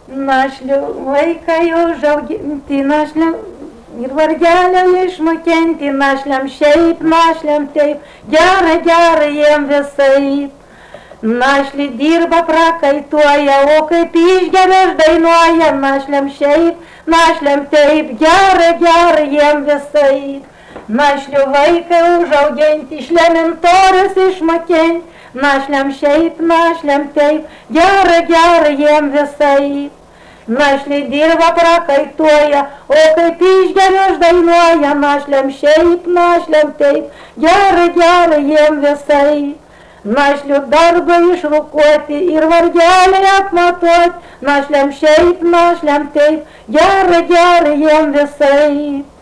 Našlių vaiką užauginti, našliam ir vargelio išmokenti, našliam šiaip, našliam taip, gerai, gerai jiem visai. Našlį dirba prakaituoja, o kaip išgeria aš dainuoja, našliam šiaip, našliam taip, gerai, gerai jiem visai. Našlių vaiką užauginti, išlemintorius išmokenti, našliam šiaip, našliam taip, gerai, gerai jiem visai. Našlį dirba prakaituoja, o kaip išgeria aš dainuoja, našliam šiaip, našliam taip, gerai, gerai jiem visai. Našlių darbą išrūkuoti ir vargeliai apmatuoti, našliam šiaip, našliam taip, gerai, gerai jiem visai.